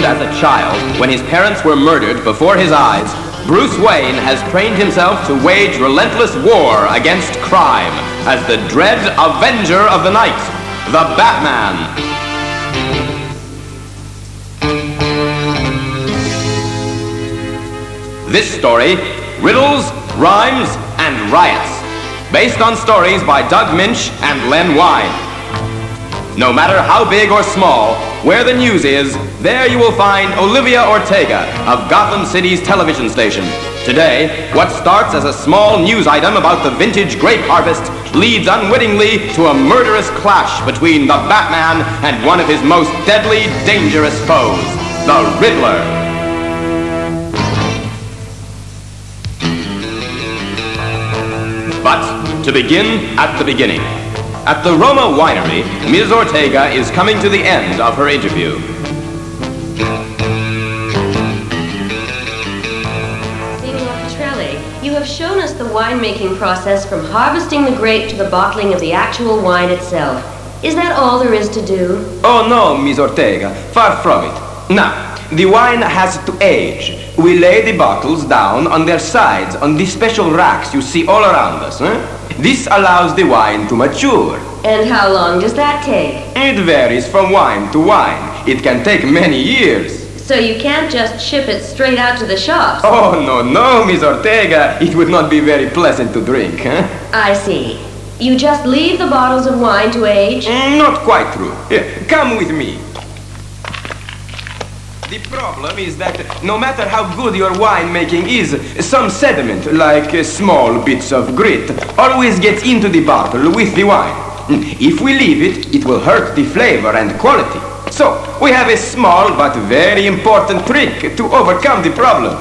as a child, when his parents were murdered before his eyes, Bruce Wayne has trained himself to wage relentless war against crime as the dread Avenger of the Night, the Batman. This story, Riddles, Rhymes, and Riots, based on stories by Doug Minch and Len Wein. No matter how big or small, where the news is, there you will find Olivia Ortega of Gotham City's television station. Today, what starts as a small news item about the vintage grape harvest leads unwittingly to a murderous clash between the Batman and one of his most deadly, dangerous foes, the Riddler. But to begin at the beginning. At the Roma Winery, Ms. Ortega is coming to the end of her interview. Signor Petrelli, you have shown us the winemaking process from harvesting the grape to the bottling of the actual wine itself. Is that all there is to do? Oh no, Ms. Ortega, far from it. Now, the wine has to age. We lay the bottles down on their sides on the special racks you see all around us. This allows the wine to mature. And how long does that take? It varies from wine to wine. It can take many years. So you can't just ship it straight out to the shops? Oh, no, Ms. Ortega. It would not be very pleasant to drink, I see. You just leave the bottles of wine to age? Not quite true. Here, come with me. The problem is that no matter how good your winemaking is, some sediment, like small bits of grit, always gets into the bottle with the wine. If we leave it, it will hurt the flavor and quality. So, we have a small but very important trick to overcome the problem.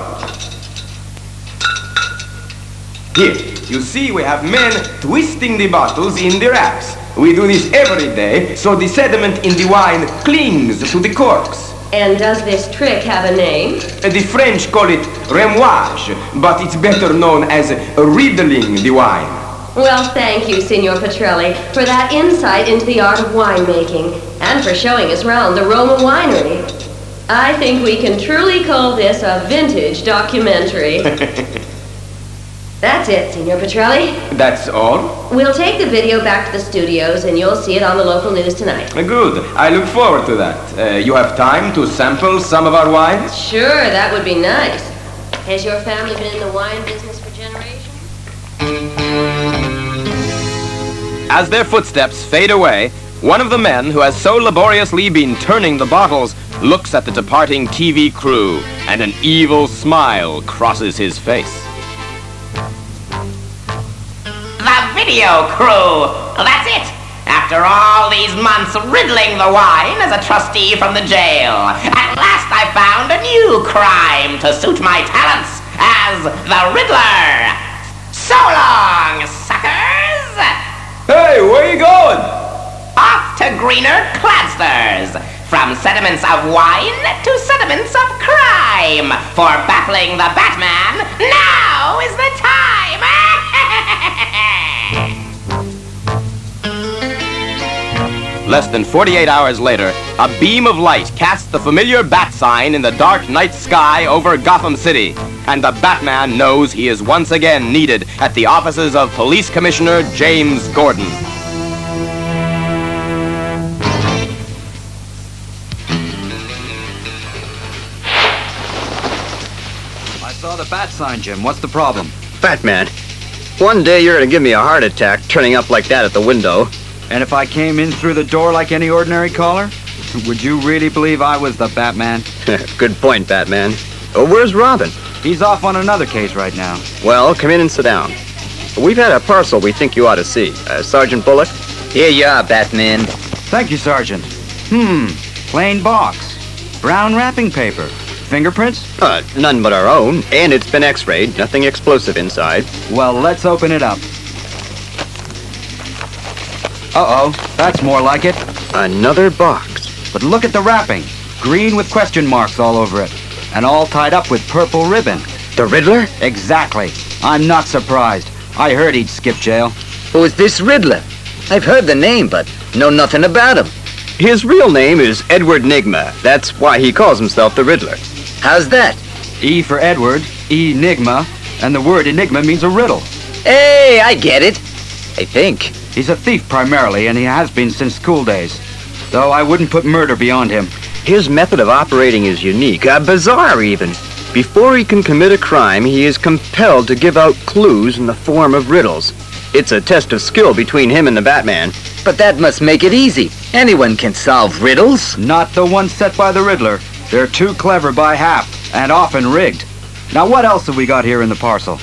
Here, you see we have men twisting the bottles in the racks. We do this every day, so the sediment in the wine clings to the corks. And does this trick have a name? The French call it remuage, but it's better known as riddling the wine. Well, thank you, Signor Petrelli, for that insight into the art of winemaking, and for showing us round the Roma Winery. I think we can truly call this a vintage documentary. That's it, Signor Petrelli. That's all? We'll take the video back to the studios, and you'll see it on the local news tonight. Good. I look forward to that. You have time to sample some of our wines? Sure, that would be nice. Has your family been in the wine business for generations? As their footsteps fade away, one of the men who has so laboriously been turning the bottles looks at the departing TV crew, and an evil smile crosses his face. The video crew! That's it! After all these months riddling the wine as a trustee from the jail, at last I found a new crime to suit my talents as the Riddler! So long, suckers! Hey, where you going? Off to greener Cladsters! From sediments of wine to sediments of crime! For battling the Batman, now is the time! Less than 48 hours later, a beam of light casts the familiar bat sign in the dark night sky over Gotham City, and the Batman knows he is once again needed at the offices of Police Commissioner James Gordon. I saw the bat sign, Jim. What's the problem? Batman, one day you're gonna give me a heart attack turning up like that at the window. And if I came in through the door like any ordinary caller, would you really believe I was the Batman? Good point, Batman. Oh, where's Robin? He's off on another case right now. Well, come in and sit down. We've had a parcel we think you ought to see. Sergeant Bullock? Here you are, Batman. Thank you, Sergeant. Plain box. Brown wrapping paper. Fingerprints? None but our own. And it's been x-rayed. Nothing explosive inside. Well, let's open it up. Uh-oh, that's more like it. Another box. But look at the wrapping. Green with question marks all over it. And all tied up with purple ribbon. The Riddler? Exactly. I'm not surprised. I heard he'd skip jail. Who is this Riddler? I've heard the name, but know nothing about him. His real name is Edward Nygma. That's why he calls himself the Riddler. How's that? E for Edward, enigma, and the word enigma means a riddle. Hey, I get it. I think. He's a thief primarily, and he has been since school days. Though I wouldn't put murder beyond him. His method of operating is unique, bizarre even. Before he can commit a crime, he is compelled to give out clues in the form of riddles. It's a test of skill between him and the Batman. But that must make it easy. Anyone can solve riddles. Not the ones set by the Riddler. They're too clever by half, and often rigged. Now what else have we got here in the parcel?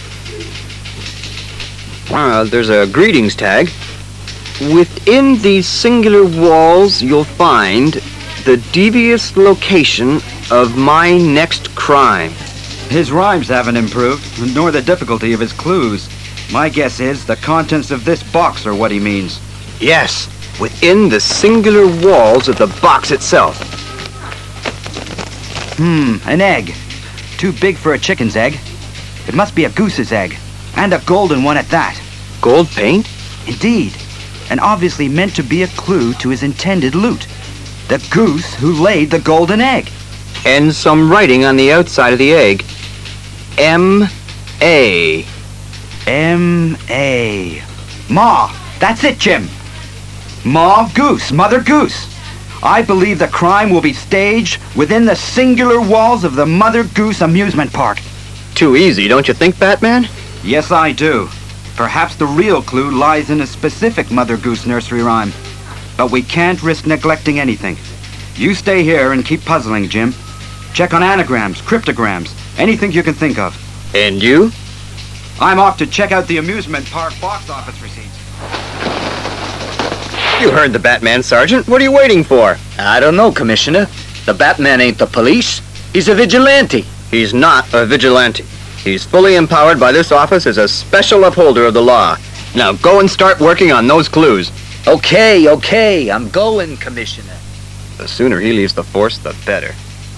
There's a greetings tag. Within these singular walls, you'll find the devious location of my next crime. His rhymes haven't improved, nor the difficulty of his clues. My guess is the contents of this box are what he means. Yes, within the singular walls of the box itself. An egg. Too big for a chicken's egg. It must be a goose's egg, and a golden one at that. Gold paint? Indeed, and obviously meant to be a clue to his intended loot. The goose who laid the golden egg. And some writing on the outside of the egg. M.A. M.A. Ma, that's it, Jim. Ma Goose, Mother Goose. I believe the crime will be staged within the singular walls of the Mother Goose amusement park. Too easy, don't you think, Batman? Yes, I do. Perhaps the real clue lies in a specific Mother Goose nursery rhyme. But we can't risk neglecting anything. You stay here and keep puzzling, Jim. Check on anagrams, cryptograms, anything you can think of. And you? I'm off to check out the amusement park box office receipts. You heard the Batman, Sergeant. What are you waiting for? I don't know, Commissioner. The Batman ain't the police. He's a vigilante. He's not a vigilante. He's fully empowered by this office as a special upholder of the law. Now go and start working on those clues. Okay, I'm going, Commissioner. The sooner he leaves the force, the better.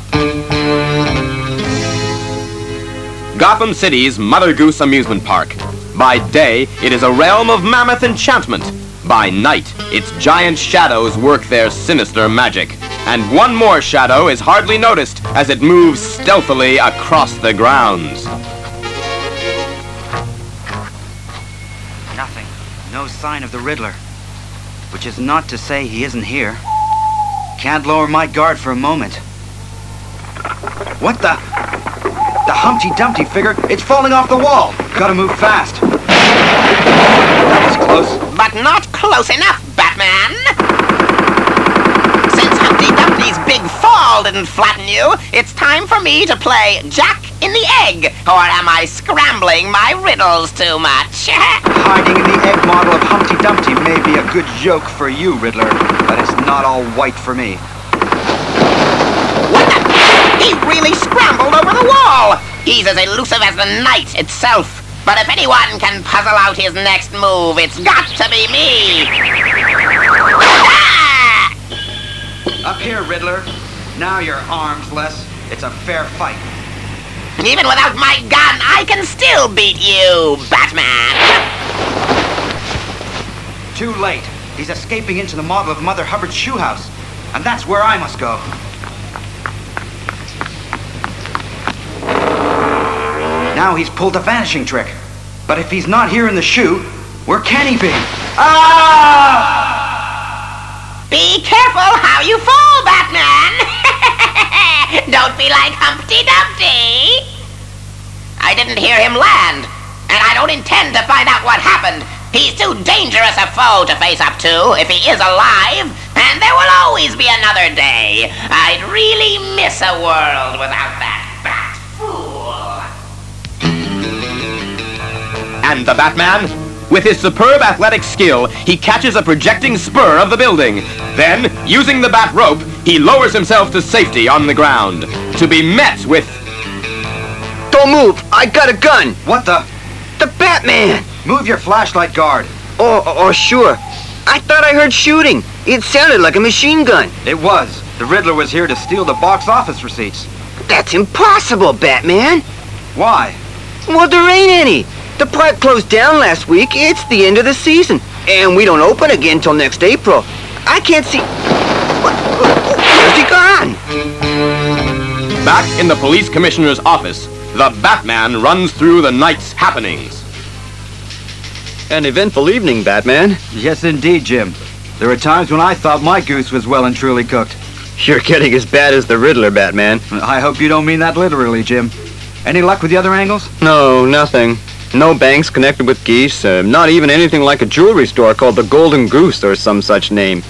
Gotham City's Mother Goose Amusement Park. By day, it is a realm of mammoth enchantment. By night, its giant shadows work their sinister magic. And one more shadow is hardly noticed as it moves stealthily across the grounds. Nothing. No sign of the Riddler. Which is not to say he isn't here. Can't lower my guard for a moment. What the? The Humpty Dumpty figure, it's falling off the wall. Gotta move fast. That was close. But not close enough, Batman! Since Humpty Dumpty's big fall didn't flatten you, it's time for me to play Jack in the Egg. Or am I scrambling my riddles too much? Hiding in the egg model of Humpty Dumpty may be a good joke for you, Riddler, but it's not all white for me. What the? He really scrambled over the wall! He's as elusive as the night itself. But if anyone can puzzle out his next move, it's got to be me! Ah! Up here, Riddler. Now you're armless. It's a fair fight. Even without my gun, I can still beat you, Batman! Too late. He's escaping into the model of Mother Hubbard's shoe house. And that's where I must go. Now he's pulled a vanishing trick. But if he's not here in the shoe, where can he be? Ah! Be careful how you fall, Batman! Don't be like Humpty Dumpty! I didn't hear him land, and I don't intend to find out what happened. He's too dangerous a foe to face up to if he is alive, and there will always be another day. I'd really miss a world without that bat fool. And the Batman? With his superb athletic skill, he catches a projecting spur of the building. Then, using the bat rope, he lowers himself to safety on the ground, to be met with... Don't move! I got a gun! What the? The Batman! Move your flashlight guard. Oh, sure. I thought I heard shooting. It sounded like a machine gun. It was. The Riddler was here to steal the box office receipts. That's impossible, Batman. Why? Well, there ain't any. The park closed down last week. It's the end of the season. And we don't open again till next April. I can't see... Where's he gone? Back in the police commissioner's office, the Batman runs through the night's happenings. An eventful evening, Batman. Yes, indeed, Jim. There are times when I thought my goose was well and truly cooked. You're getting as bad as the Riddler, Batman. I hope you don't mean that literally, Jim. Any luck with the other angles? No, nothing. No banks connected with geese, not even anything like a jewelry store called the Golden Goose or some such name.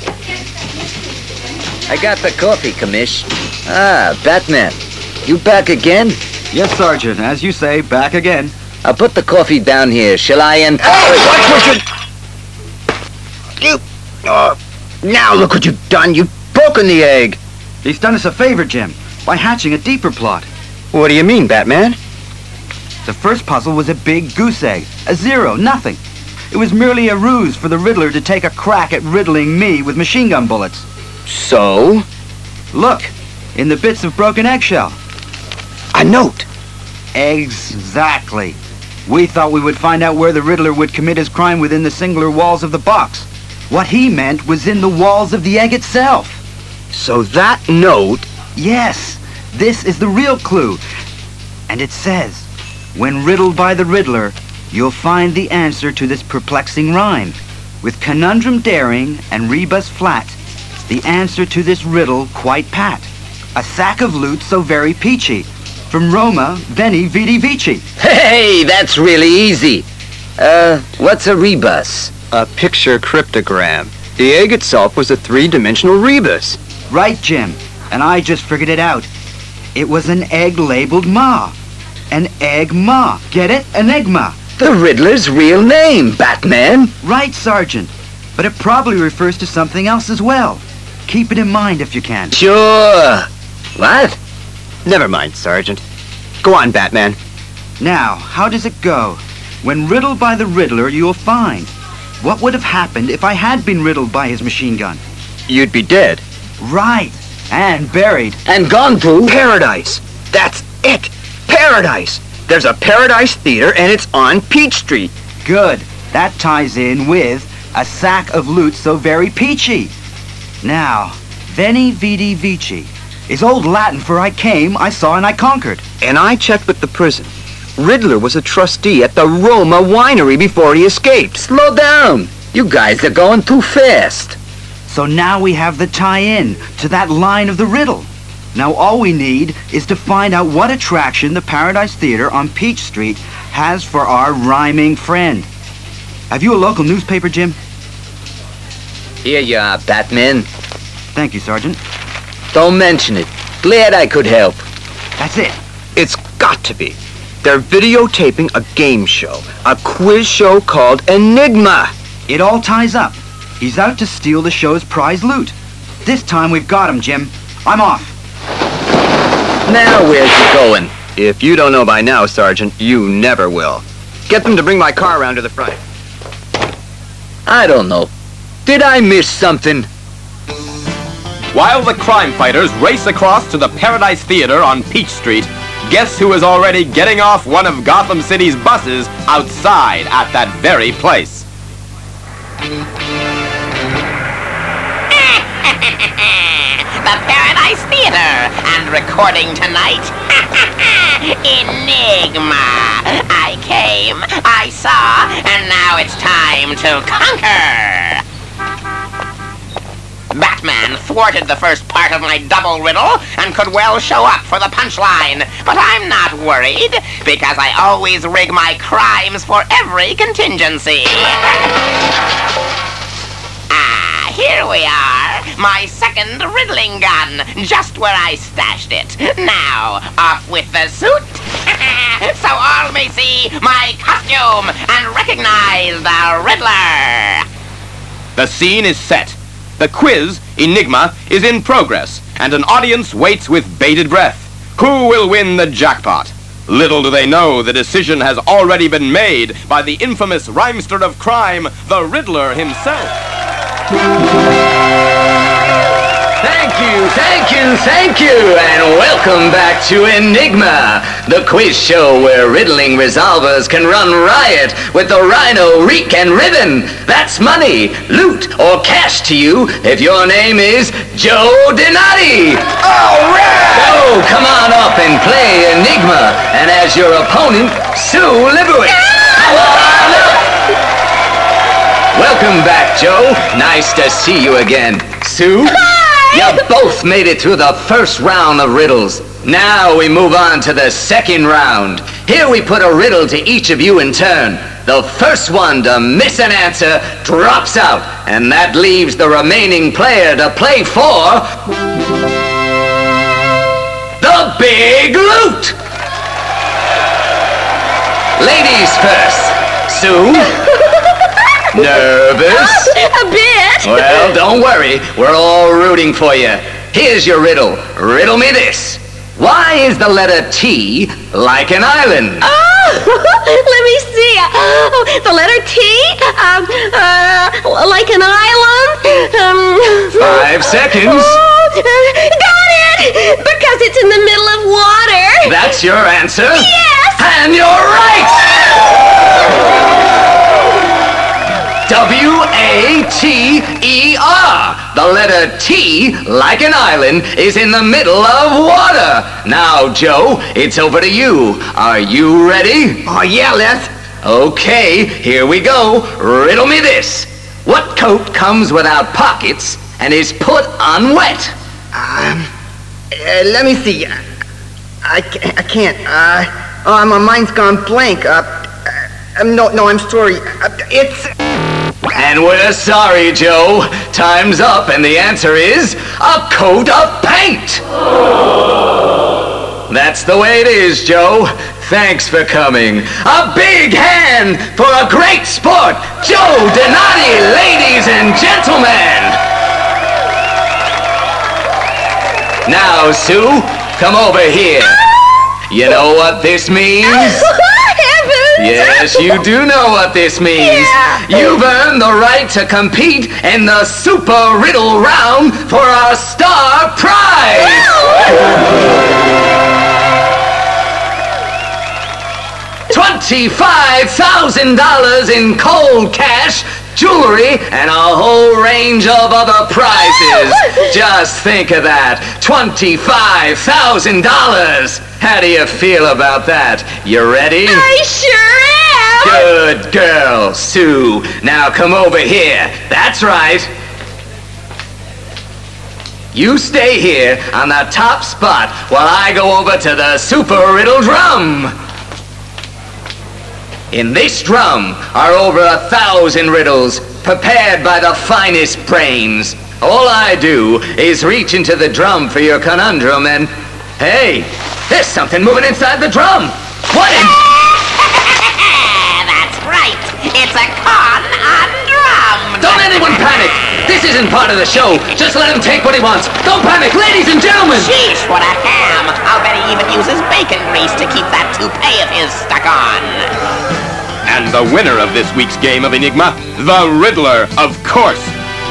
I got the coffee, Commish. Ah, Batman. You back again? Yes, Sergeant. As you say, back again. I'll put the coffee down here. Shall I Hey, watch what you... now look what you've done. You've broken the egg. He's done us a favor, Jim, by hatching a deeper plot. What do you mean, Batman? The first puzzle was a big goose egg. A zero, nothing. It was merely a ruse for the Riddler to take a crack at riddling me with machine gun bullets. So? Look, in the bits of broken eggshell. A note. Exactly. We thought we would find out where the Riddler would commit his crime within the singular walls of the box. What he meant was in the walls of the egg itself. So that note... Yes, this is the real clue. And it says, when riddled by the Riddler, you'll find the answer to this perplexing rhyme. With conundrum daring and rebus flat, the answer to this riddle quite pat. A sack of loot so very peachy. From Roma, Veni, Vidi, Vici. Hey, that's really easy. What's a rebus? A picture cryptogram. The egg itself was a three-dimensional rebus. Right, Jim. And I just figured it out. It was an egg labeled Ma. An egg Ma. Get it? Enigma. The Riddler's real name, Batman. Right, Sergeant. But it probably refers to something else as well. Keep it in mind if you can. Sure. What? Never mind, Sergeant. Go on, Batman. Now, how does it go? When riddled by the Riddler, you'll find. What would have happened if I had been riddled by his machine gun? You'd be dead. Right. And buried. And gone to Paradise. That's it. Paradise. There's a Paradise Theater, and it's on Peach Street. Good. That ties in with a sack of loot so very peachy. Now, Veni, Vidi, Vici is old Latin for I came, I saw, and I conquered. And I checked with the prison. Riddler was a trustee at the Roma winery before he escaped. Slow down. You guys are going too fast. So now we have the tie-in to that line of the riddle. Now all we need is to find out what attraction the Paradise Theater on Peach Street has for our rhyming friend. Have you a local newspaper, Jim? Here you are, Batman. Thank you, Sergeant. Don't mention it. Glad I could help. That's it. It's got to be. They're videotaping a game show. A quiz show called Enigma. It all ties up. He's out to steal the show's prize loot. This time we've got him, Jim. I'm off. Now where's he going? If you don't know by now, Sergeant, you never will. Get them to bring my car around to the front. I don't know. Did I miss something? While the crime fighters race across to the Paradise Theater on Peach Street, guess who is already getting off one of Gotham City's buses outside at that very place? The Paradise Theater, and recording tonight, Enigma. I came, I saw, and now it's time to conquer. Batman thwarted the first part of my double riddle and could well show up for the punchline. But I'm not worried, because I always rig my crimes for every contingency. Here we are, my second riddling gun, just where I stashed it. Now, off with the suit, so all may see my costume and recognize the Riddler. The scene is set. The quiz, Enigma, is in progress, and an audience waits with bated breath. Who will win the jackpot? Little do they know the decision has already been made by the infamous rhymester of crime, the Riddler himself. Thank Thank you, and welcome back to Enigma, the quiz show where riddling resolvers can run riot with the rhino, reek, and ribbon. That's money, loot, or cash to you if your name is Joe Donati. All right! So come on up and play Enigma, and as your opponent, Sue Libowitz. Come on up! Welcome back, Joe. Nice to see you again. Sue? You both made it through the first round of riddles. Now we move on to the second round. Here we put a riddle to each of you in turn. The first one to miss an answer drops out, and that leaves the remaining player to play for the big loot. Ladies first. Sue? Nervous? A bit. Well, don't worry. We're all rooting for you. Here's your riddle. Riddle me this. Why is the letter T like an island? Oh, let me see. Oh, the letter T? Like an island? 5 seconds. Got it! Because it's in the middle of water. That's your answer? Yes! And you're right! W-A-T-E-R. The letter T, like an island, is in the middle of water. Now, Joe, it's over to you. Are you ready? Oh, yeah, Les. Okay, here we go. Riddle me this. What coat comes without pockets and is put on wet? Let me see. I can't. My mind's gone blank. No, I'm sorry. And we're sorry, Joe. Time's up, and the answer is a coat of paint. That's the way it is, Joe. Thanks for coming. A big hand for a great sport, Joe Donati, ladies and gentlemen. Now, Sue, come over here. You know what this means? Yes, you do know what this means. Yeah. You've earned the right to compete in the Super Riddle Round for our star prize. $25,000 in cold cash, jewelry, and a whole range of other prizes. Just think of that. $25,000. How do you feel about that? You ready? I sure am. Good girl, Sue. Now come over here. That's right. You stay here on the top spot while I go over to the Super Riddle Drum. In this drum are over 1,000 riddles prepared by the finest brains. All I do is reach into the drum for your conundrum and... Hey, there's something moving inside the drum. What in... That's right. It's a con on drum. Don't anyone panic. This isn't part of the show. Just let him take what he wants. Don't panic, ladies and gentlemen. Sheesh, what a ham. I'll bet he even uses bacon grease to keep that toupee of his stuck on. And the winner of this week's game of Enigma, the Riddler, of course.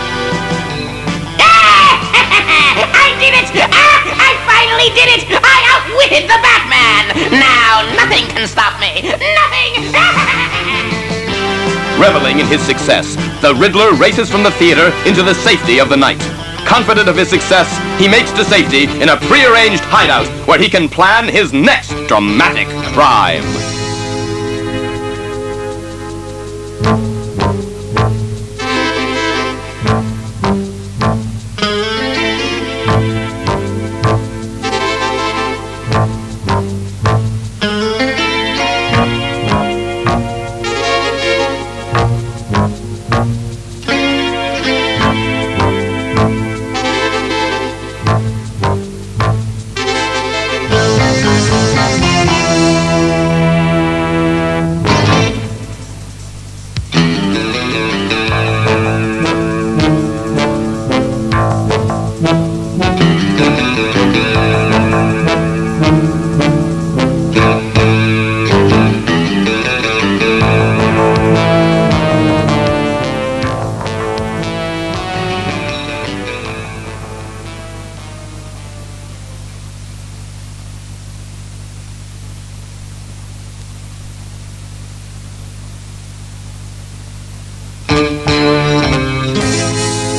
I did it! I finally did it! I outwitted the Batman! Now nothing can stop me! Nothing! Reveling in his success, the Riddler races from the theater into the safety of the night. Confident of his success, he makes to safety in a prearranged hideout where he can plan his next dramatic crime.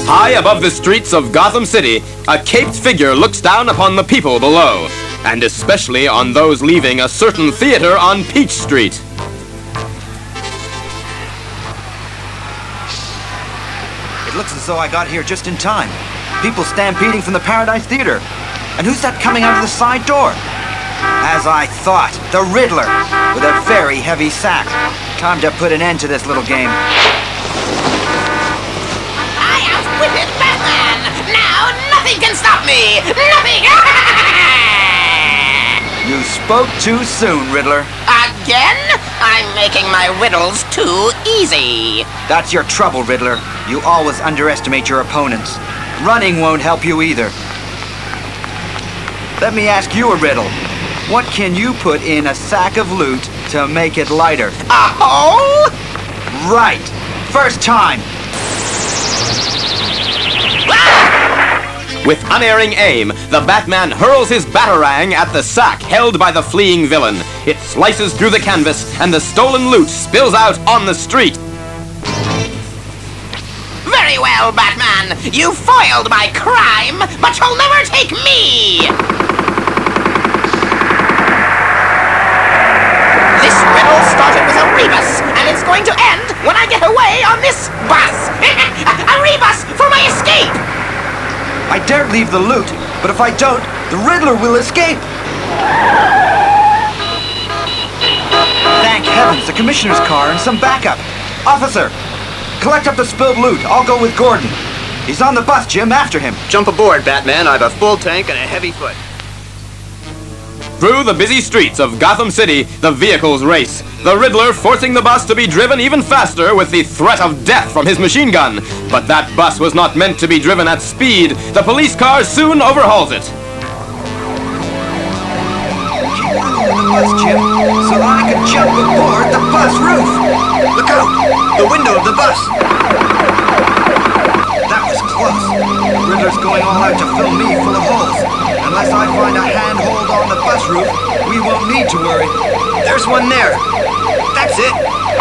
High above the streets of Gotham City, a caped figure looks down upon the people below, and especially on those leaving a certain theater on Peach Street. It looks as though I got here just in time. People stampeding from the Paradise Theater. And who's that coming out of the side door? As I thought, the Riddler, with a very heavy sack. Time to put an end to this little game. I outwitted Batman! Now nothing can stop me! Nothing! You spoke too soon, Riddler. Again? I'm making my riddles too easy. That's your trouble, Riddler. You always underestimate your opponents. Running won't help you either. Let me ask you a riddle. What can you put in a sack of loot to make it lighter? A hole? Right. First time. With unerring aim, the Batman hurls his Batarang at the sack held by the fleeing villain. It slices through the canvas, and the stolen loot spills out on the street. Very well, Batman. You foiled my crime, but you'll never take me! This riddle started with a rebus, and it's going to end when I get away on this bus! A rebus for my escape! I dare leave the loot, but if I don't, the Riddler will escape! Thank heavens, the Commissioner's car and some backup. Officer, collect up the spilled loot. I'll go with Gordon. He's on the bus, Jim. After him. Jump aboard, Batman. I've a full tank and a heavy foot. Through the busy streets of Gotham City, the vehicles race. The Riddler forcing the bus to be driven even faster with the threat of death from his machine gun. But that bus was not meant to be driven at speed. The police car soon overhauls it. Keep rolling the bus, Jim, so I can jump aboard the bus roof. Look out! The window of the bus. That was close. Riddler's going all out to fill me full of holes. Unless I find a handhold on the bus roof, we won't need to worry. There's one there. That's it.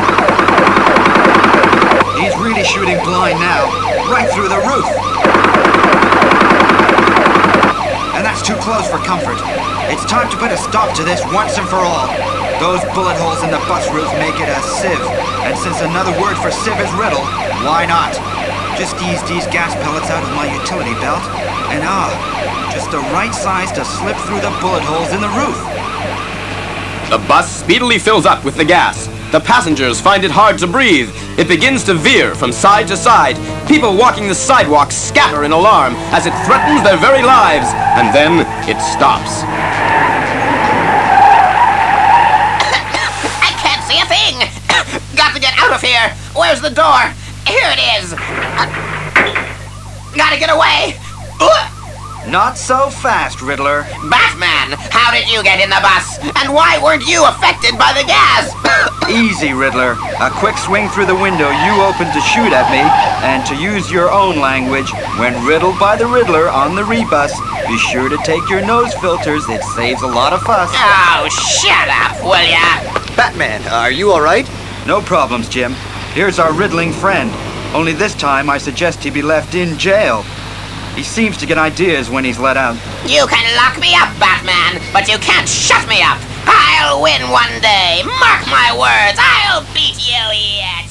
He's really shooting blind now, right through the roof. And that's too close for comfort. It's time to put a stop to this once and for all. Those bullet holes in the bus roof make it a sieve. And since another word for sieve is riddle, why not? Just ease these gas pellets out of my utility belt, and just the right size to slip through the bullet holes in the roof. The bus speedily fills up with the gas. The passengers find it hard to breathe. It begins to veer from side to side. People walking the sidewalk scatter in alarm as it threatens their very lives, and then it stops. I can't see a thing! Got to get out of here! Where's the door? Here it is! Gotta get away! Not so fast, Riddler. Batman, how did you get in the bus? And why weren't you affected by the gas? Easy, Riddler. A quick swing through the window you opened to shoot at me, and to use your own language, when riddled by the Riddler on the rebus, be sure to take your nose filters. It saves a lot of fuss. Oh, shut up, will ya? Batman, are you all right? No problems, Jim. Here's our riddling friend. Only this time I suggest he be left in jail. He seems to get ideas when he's let out. You can lock me up, Batman, but you can't shut me up. I'll win one day. Mark my words, I'll beat you yet.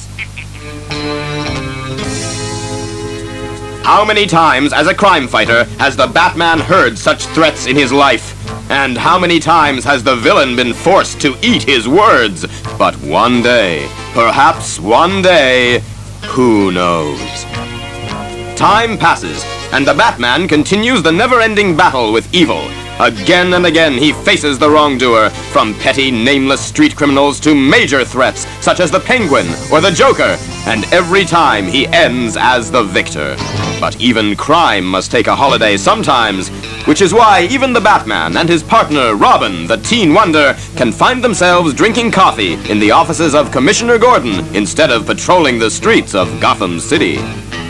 How many times as a crime fighter has the Batman heard such threats in his life? And how many times has the villain been forced to eat his words? But one day, perhaps one day, who knows? Time passes, and the Batman continues the never-ending battle with evil. Again and again he faces the wrongdoer, from petty, nameless street criminals to major threats, such as the Penguin or the Joker, and every time he ends as the victor. But even crime must take a holiday sometimes, which is why even the Batman and his partner, Robin, the Teen Wonder, can find themselves drinking coffee in the offices of Commissioner Gordon instead of patrolling the streets of Gotham City.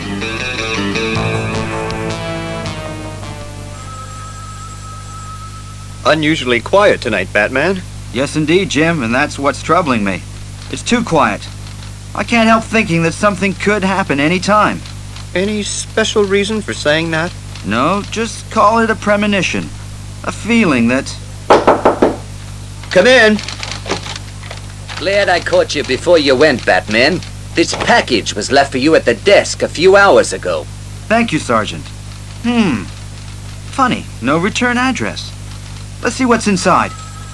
Unusually quiet tonight, Batman. Yes, indeed, Jim, and that's what's troubling me. It's too quiet. I can't help thinking that something could happen any time. Any special reason for saying that? No, just call it a premonition. A feeling that... Come in. Glad I caught you before you went, Batman. This package was left for you at the desk a few hours ago. Thank you, Sergeant. Funny, no return address. Let's see what's inside.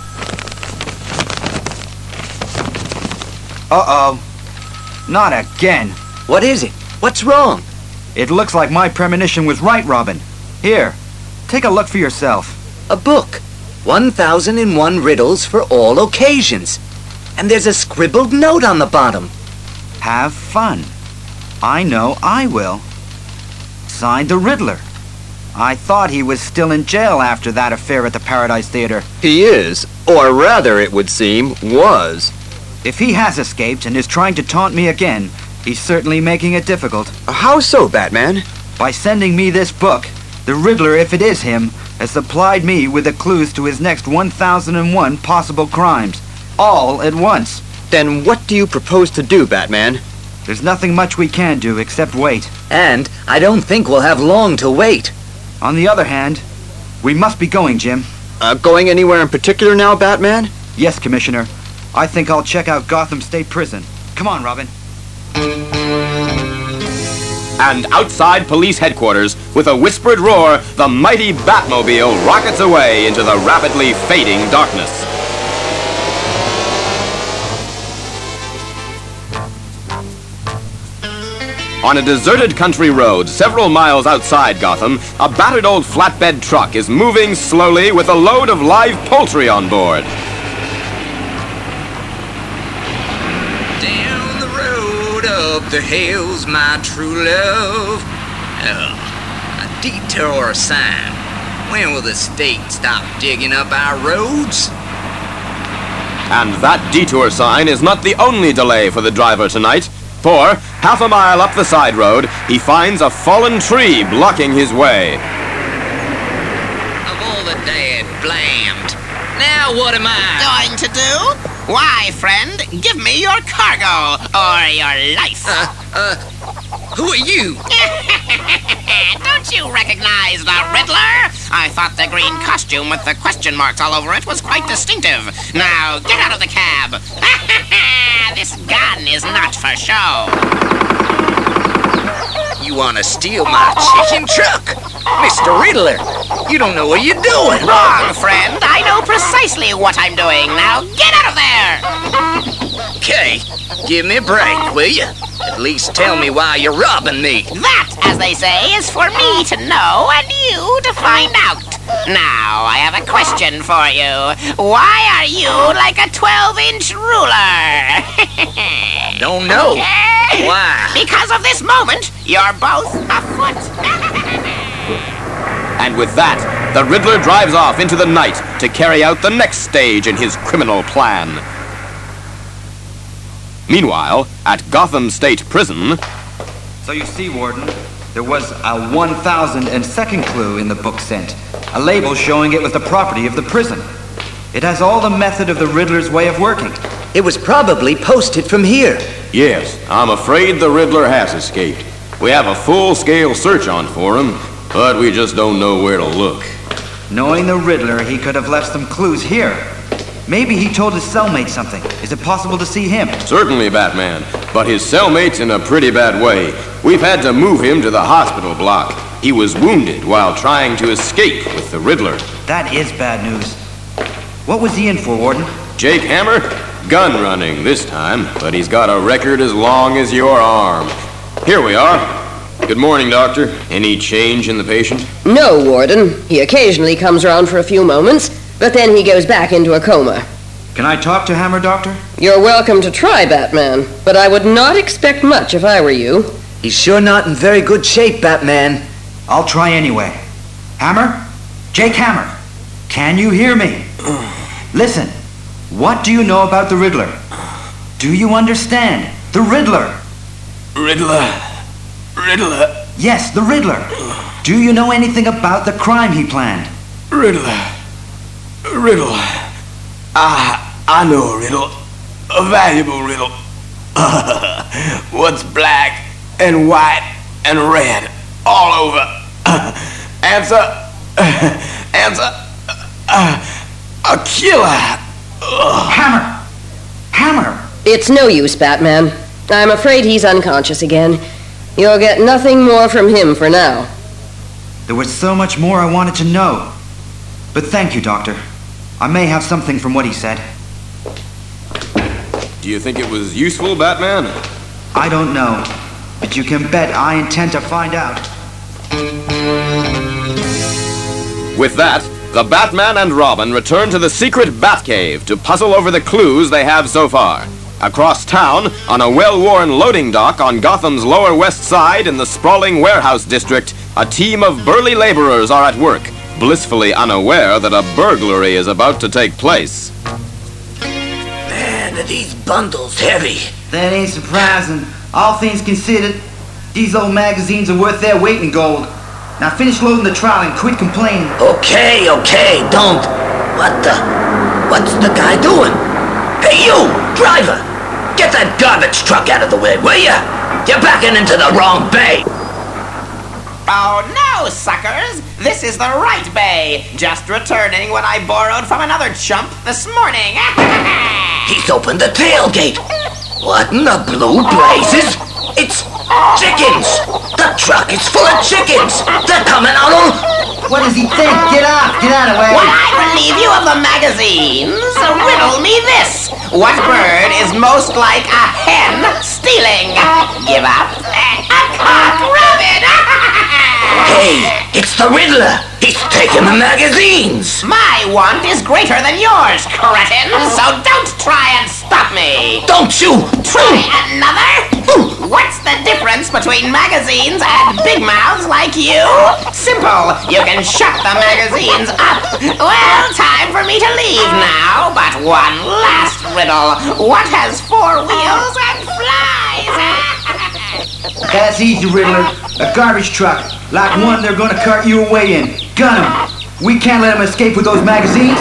Uh-oh. Not again. What is it? What's wrong? It looks like my premonition was right, Robin. Here, take a look for yourself. A book. 1001 riddles for all occasions. And there's a scribbled note on the bottom. Have fun. I know I will. Signed the Riddler. I thought he was still in jail after that affair at the Paradise Theater. He is, or rather, it would seem, was. If he has escaped and is trying to taunt me again, he's certainly making it difficult. How so, Batman? By sending me this book, the Riddler, if it is him, has supplied me with the clues to his next 1001 possible crimes. All at once. Then what do you propose to do, Batman? There's nothing much we can do except wait. And I don't think we'll have long to wait. On the other hand, we must be going, Jim. Going anywhere in particular now, Batman? Yes, Commissioner. I think I'll check out Gotham State Prison. Come on, Robin. And outside police headquarters, with a whispered roar, the mighty Batmobile rockets away into the rapidly fading darkness. On a deserted country road several miles outside Gotham, a battered old flatbed truck is moving slowly with a load of live poultry on board. Down the road, up the hills, my true love. A detour sign. When will the state stop digging up our roads? And that detour sign is not the only delay for the driver tonight. For, half a mile up the side road, he finds a fallen tree blocking his way. Of all the dad blamed. Now what am I Going to do? Why, friend, give me your cargo, or your life. Who are you? Don't you recognize the Riddler? I thought the green costume with the question marks all over it was quite distinctive. Now, get out of the cab. This gun is not for show. You want to steal my chicken truck? Mr. Riddler, you don't know what you're doing. Wrong, friend. I know precisely what I'm doing. Now, get out of there. Okay, give me a break, will you? At least tell me why you're robbing me. That, as they say, is for me to know and you to find out. Now, I have a question for you. Why are you like a 12-inch ruler? Don't know. Why? Because of this moment, you're both afoot. And with that, the Riddler drives off into the night to carry out the next stage in his criminal plan. Meanwhile, at Gotham State Prison... So you see, Warden, there was a 1002nd clue in the book sent. A label showing it was the property of the prison. It has all the method of the Riddler's way of working. It was probably posted from here. Yes, I'm afraid the Riddler has escaped. We have a full-scale search on for him, but we just don't know where to look. Knowing the Riddler, he could have left some clues here. Maybe he told his cellmate something. Is it possible to see him? Certainly, Batman, but his cellmate's in a pretty bad way. We've had to move him to the hospital block. He was wounded while trying to escape with the Riddler. That is bad news. What was he in for, Warden? Jake Hammer? Gun running this time, but he's got a record as long as your arm. Here we are. Good morning, Doctor. Any change in the patient? No, Warden. He occasionally comes around for a few moments, but then he goes back into a coma. Can I talk to Hammer, Doctor? You're welcome to try, Batman, but I would not expect much if I were you. He's sure not in very good shape, Batman. I'll try anyway. Hammer? Jake Hammer, can you hear me? Listen, what do you know about the Riddler? Do you understand? The Riddler! Riddler? Yes, the Riddler. Do you know anything about the crime he planned? Riddle. I know a riddle. A valuable riddle. What's black and white and red all over. A killer. Hammer! It's no use, Batman. I'm afraid he's unconscious again. You'll get nothing more from him for now. There was so much more I wanted to know. But thank you, Doctor. I may have something from what he said. Do you think it was useful, Batman? I don't know, but you can bet I intend to find out. With that, the Batman and Robin return to the secret Batcave to puzzle over the clues they have so far. Across town, on a well-worn loading dock on Gotham's Lower West Side in the sprawling warehouse district, a team of burly laborers are at work, blissfully unaware that a burglary is about to take place. Man, are these bundles heavy? That ain't surprising. All things considered, these old magazines are worth their weight in gold. Now finish loading the trolley and quit complaining. Okay, don't. What's the guy doing? Hey, you, driver! Get that garbage truck out of the way, will ya? You're backing into the wrong bay. Oh, no, suckers! This is the right bay. Just returning what I borrowed from another chump this morning. He's opened the tailgate. What in the blue blazes? It's chickens! The truck is full of chickens! They're coming out of... What does he think? Get out of the way! Will I relieve you of the magazines? Riddle me this. What bird is most like a hen stealing? Give up. A cock rabbit! Hey, it's the Riddler! He's taking the magazines! My want is greater than yours, cretin, so don't try and stop me! Don't you! Try another? What's the difference between magazines and big mouths like you? Simple. You can shut the magazines up. Well, time for me to leave now, but one last riddle. What has 4 wheels and flies? That's easy, Riddler. A garbage truck. Like one they're gonna cart you away in. Gun him. We can't let him escape with those magazines.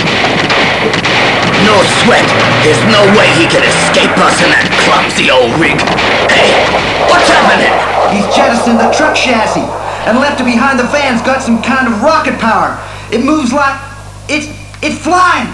No sweat. There's no way he can escape us in that clumsy old rig. Hey, what's happening? He's jettisoned the truck chassis and left it behind the van's got some kind of rocket power. It moves like... It's flying!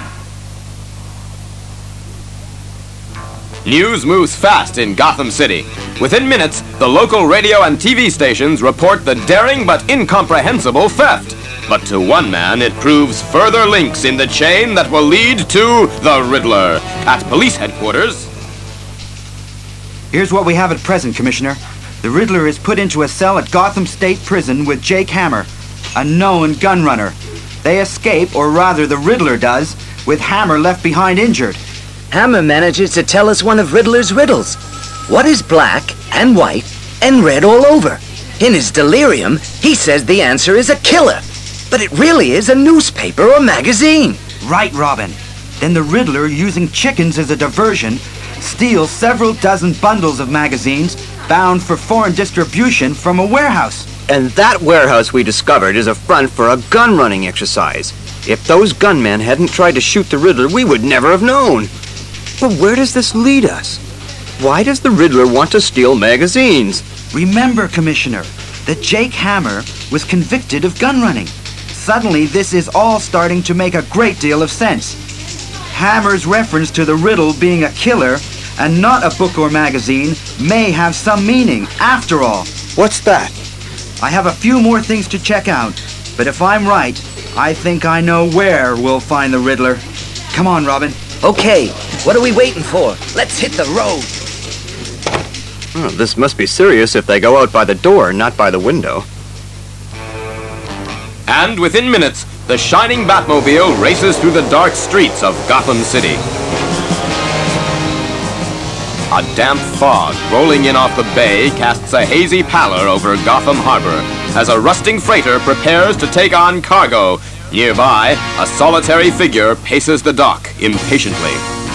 News moves fast in Gotham City. Within minutes, the local radio and TV stations report the daring but incomprehensible theft. But to one man, it proves further links in the chain that will lead to the Riddler. At police headquarters... Here's what we have at present, Commissioner. The Riddler is put into a cell at Gotham State Prison with Jake Hammer, a known gun runner. They escape, or rather the Riddler does, with Hammer left behind injured. Hammer manages to tell us one of Riddler's riddles. What is black and white and red all over? In his delirium, he says the answer is a killer. But it really is a newspaper or magazine. Right, Robin. Then the Riddler, using chickens as a diversion, steals several dozen bundles of magazines bound for foreign distribution from a warehouse. And that warehouse we discovered is a front for a gun-running exercise. If those gunmen hadn't tried to shoot the Riddler, we would never have known. But where does this lead us? Why does the Riddler want to steal magazines? Remember, Commissioner, that Jake Hammer was convicted of gun running. Suddenly, this is all starting to make a great deal of sense. Hammer's reference to the riddle being a killer and not a book or magazine may have some meaning, after all. What's that? I have a few more things to check out, but if I'm right, I think I know where we'll find the Riddler. Come on, Robin. Okay, what are we waiting for? Let's hit the road. Oh, this must be serious if they go out by the door, not by the window. And within minutes, the shining Batmobile races through the dark streets of Gotham City. A damp fog rolling in off the bay casts a hazy pallor over Gotham Harbor as a rusting freighter prepares to take on cargo. Nearby, a solitary figure paces the dock impatiently.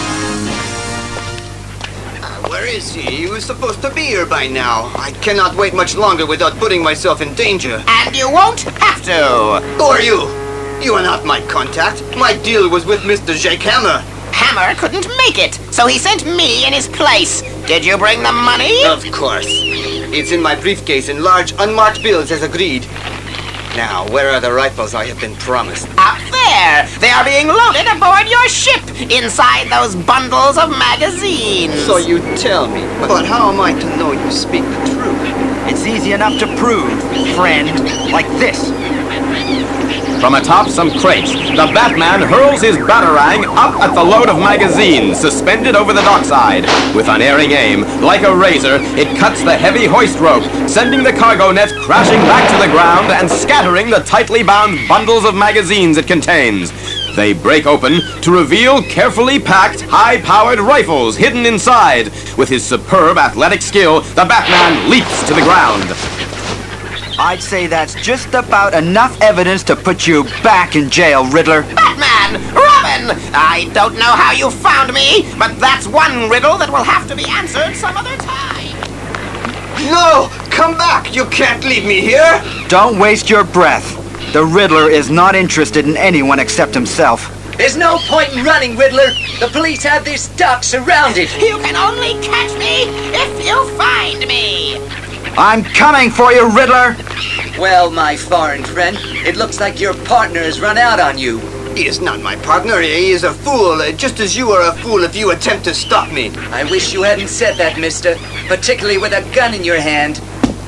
Where is he? He was supposed to be here by now. I cannot wait much longer without putting myself in danger. And you won't have to. Who are you? You are not my contact. My deal was with Mr. Jake Hammer. Hammer couldn't make it, so he sent me in his place. Did you bring the money? Of course. It's in my briefcase in large unmarked bills as agreed. Now, where are the rifles I have been promised? Up there! They are being loaded aboard your ship, inside those bundles of magazines. So you tell me. But how am I to know you speak the truth? It's easy enough to prove, friend. Like this. From atop some crates, the Batman hurls his batarang up at the load of magazines suspended over the dockside. With unerring aim, like a razor, it cuts the heavy hoist rope, sending the cargo net crashing back to the ground and scattering the tightly bound bundles of magazines it contains. They break open to reveal carefully packed, high-powered rifles hidden inside. With his superb athletic skill, the Batman leaps to the ground. I'd say that's just about enough evidence to put you back in jail, Riddler. Batman! Robin! I don't know how you found me, but that's one riddle that will have to be answered some other time. No! Come back! You can't leave me here! Don't waste your breath. The Riddler is not interested in anyone except himself. There's no point in running, Riddler. The police have this dock surrounded. You can only catch me if you find me. I'm coming for you, Riddler! Well, my foreign friend, it looks like your partner has run out on you. He is not my partner. He is a fool, just as you are a fool if you attempt to stop me. I wish you hadn't said that, mister. Particularly with a gun in your hand.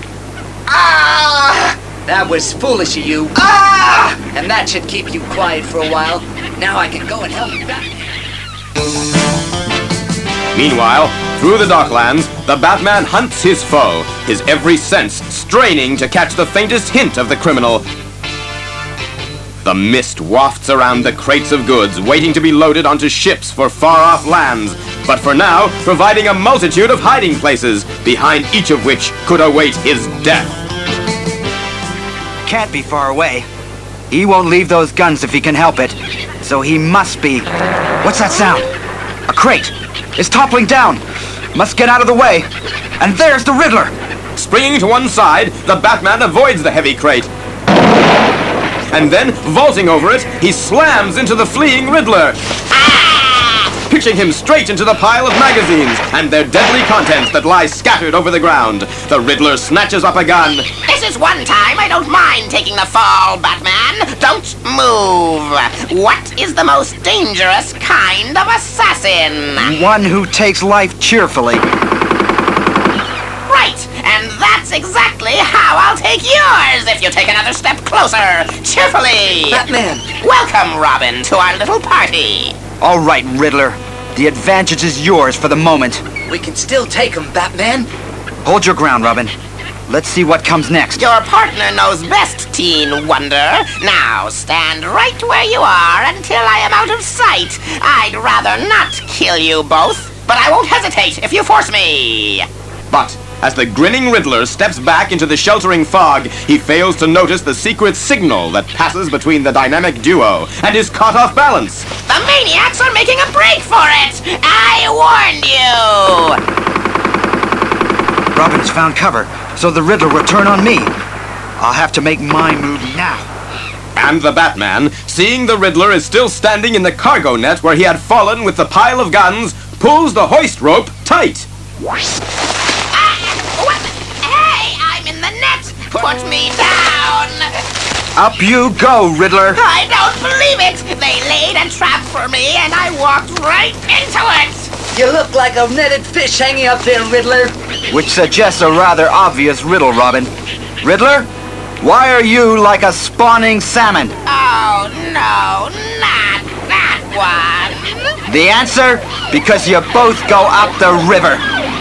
Ah! That was foolish of you. Ah! And that should keep you quiet for a while. Now I can go and help you back. Meanwhile, through the docklands, the Batman hunts his foe, his every sense straining to catch the faintest hint of the criminal. The mist wafts around the crates of goods, waiting to be loaded onto ships for far-off lands, but for now, providing a multitude of hiding places, behind each of which could await his death. Can't be far away. He won't leave those guns if he can help it. So he must be... What's that sound? A crate. It's toppling down. Must get out of the way. And there's the Riddler. Springing to one side, the Batman avoids the heavy crate. And then, vaulting over it, he slams into the fleeing Riddler, pitching him straight into the pile of magazines and their deadly contents that lie scattered over the ground. The Riddler snatches up a gun. This is one time I don't mind taking the fall, Batman. Don't move. What is the most dangerous kind of assassin? One who takes life cheerfully. Right, and that's exactly how I'll take yours if you take another step closer, cheerfully. Batman! Welcome, Robin, to our little party. All right, Riddler. The advantage is yours for the moment. We can still take him, Batman. Hold your ground, Robin. Let's see what comes next. Your partner knows best, Teen Wonder. Now, stand right where you are until I am out of sight. I'd rather not kill you both, but I won't hesitate if you force me. But as the grinning Riddler steps back into the sheltering fog, he fails to notice the secret signal that passes between the dynamic duo and is caught off balance. The maniacs are making a break for it! I warned you! Robin's found cover, so the Riddler will turn on me. I'll have to make my move now. And the Batman, seeing the Riddler is still standing in the cargo net where he had fallen with the pile of guns, pulls the hoist rope tight. Hey, I'm in the net! Put me down! Up you go, Riddler! I don't believe it! They laid a trap for me and I walked right into it! You look like a netted fish hanging up there, Riddler. Which suggests a rather obvious riddle, Robin. Riddler, why are you like a spawning salmon? Oh, no, not that one. The answer? Because you both go up the river.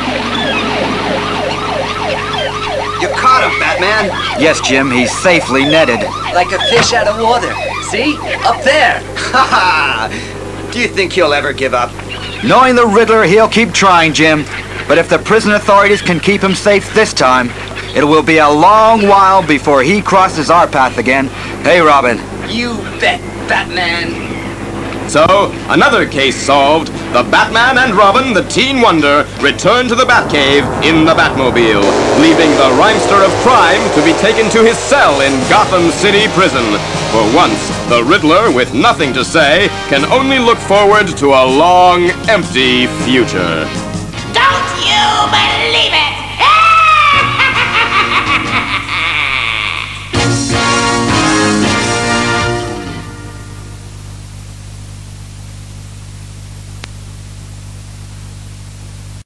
You caught him, Batman. Yes, Jim, he's safely netted. Like a fish out of water. See? Up there. Ha ha! Do you think he'll ever give up? Knowing the Riddler, he'll keep trying, Jim. But if the prison authorities can keep him safe this time, it will be a long while before he crosses our path again. Hey, Robin. You bet, Batman. So, another case solved, the Batman and Robin, the Teen Wonder, return to the Batcave in the Batmobile, leaving the Rhymester of Crime to be taken to his cell in Gotham City Prison. For once, the Riddler, with nothing to say, can only look forward to a long, empty future. Don't you believe it?